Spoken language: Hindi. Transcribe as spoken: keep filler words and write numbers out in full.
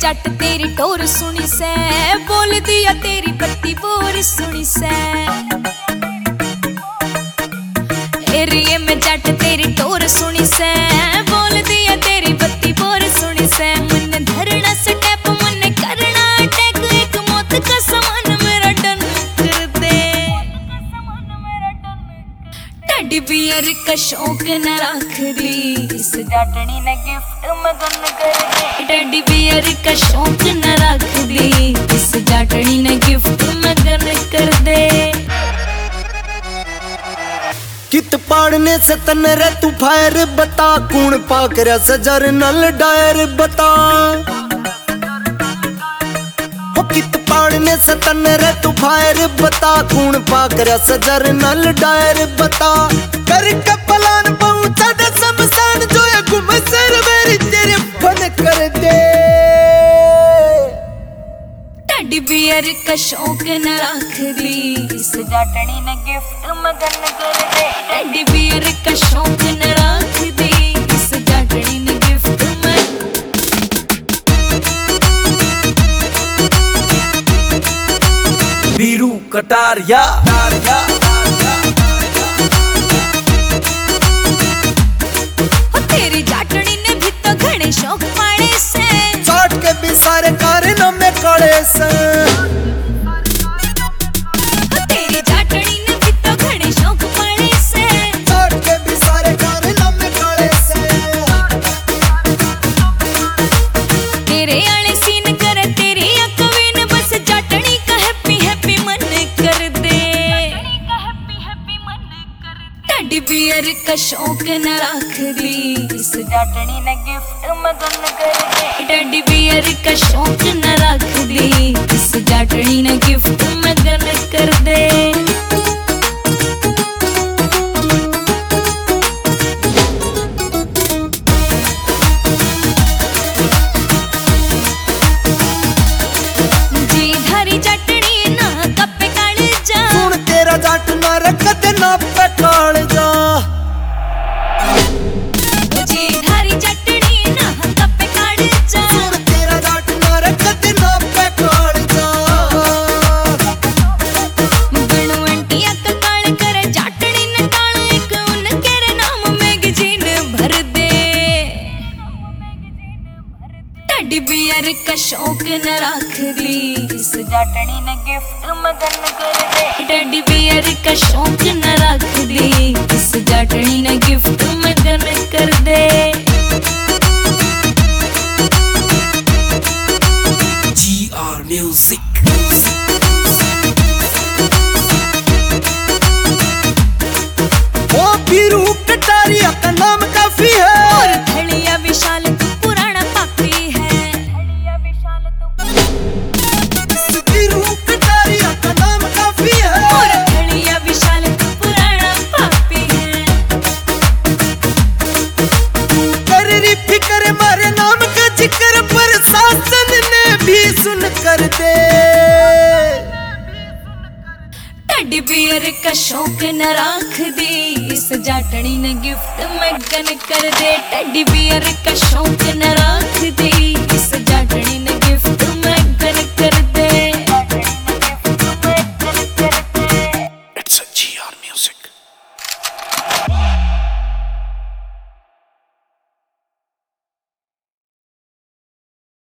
जट तेरी टोर सुनी से, बोल दिया तेरी बत्ती बोर सुनी से। एरिए में जट तेरी टोर सुनी से, बोल दिया तेरी बत्ती बोर सुनी से। मन धरना स्टेप मन करना अटैक, एक मौत का समान मेरा डन कर दे। टेडी बियर का शौक न रख ली, इस जाटनी ने गिफ्ट मगन कर दे। टेडी बियर का शौक न रख ली, इस जाटनी ने गिफ्ट मगन कर दे। कित पाड़ने से तन रे तू फायर बता, कूण पाक रे सजर नल डायर बता। हो कित पाड़ने से तन रे तू फायर बता, कूण पाक रे सजर नल डायर बता। कर के पलान पहुंचा दे शमशान, जो ये गुम सर मेरी तेरे फन कर दे। टेडी बियर का शौक न रख ली, इस जाटनी ने गिफ्ट मगन कर दे। टेडी बियर का शौक न रख दी, इस जाटनी ने गिफ्ट मगन। बीरू कटारिया तेरी जाटनी ने भी तो घणे शौक पाड़े से, चाट के भी सारे कारण में कड़े से। तेरी जाटनी ने भी तो घणे शौक पाड़े से, चाट के भी सारे कारण में कड़े से। तेरे आले सीन करे तेरी अकवीन, बस जाटनी का हैप्पी हैप्पी मन कर दे। टेडी बियर का शौक न रख ली, इस जाटनी ने गिफ्ट मगन कर दे। टेडी बियर का शौक न रख ली, इस जाटनी ने गिफ्ट मगन कर दे। जी धारी जाटनी ना कपे काल जा, सुन तेरा जाट ना रखत ना पे काल जा। जी धारी जाटनी ना कपे काल जा, सुन तेरा जाट ना रखत ना पे काल जा। गणवंटिया का काल करे जाटनी न टाल, एक उनके रे नाम मैगजीन भर दे। टेडी बियर का शौक न रख ली, इस जाटनी ने गिफ्ट मगन कर दे। टेडी बियर का शौक न रख ली, इस जाटनी ने गिफ्ट मगन कर दे। जी आर म्यूजिक ओ बीरू कटारिया का नाम काफी है, और थलिया विशाल तू पुराना पापी है। बीरू कटारिया का नाम काफी है, और थलिया विशाल तू पुराना पापी है। कर री फिक्र मारे नाम का जिक्र प्रशासन ने भी सुन कर दे। टेडी बियर का शौक न रख दी, इस जाटनी ने गिफ्ट मगन कर दे। टेडी बियर का शौक न रख दी, इस जाटनी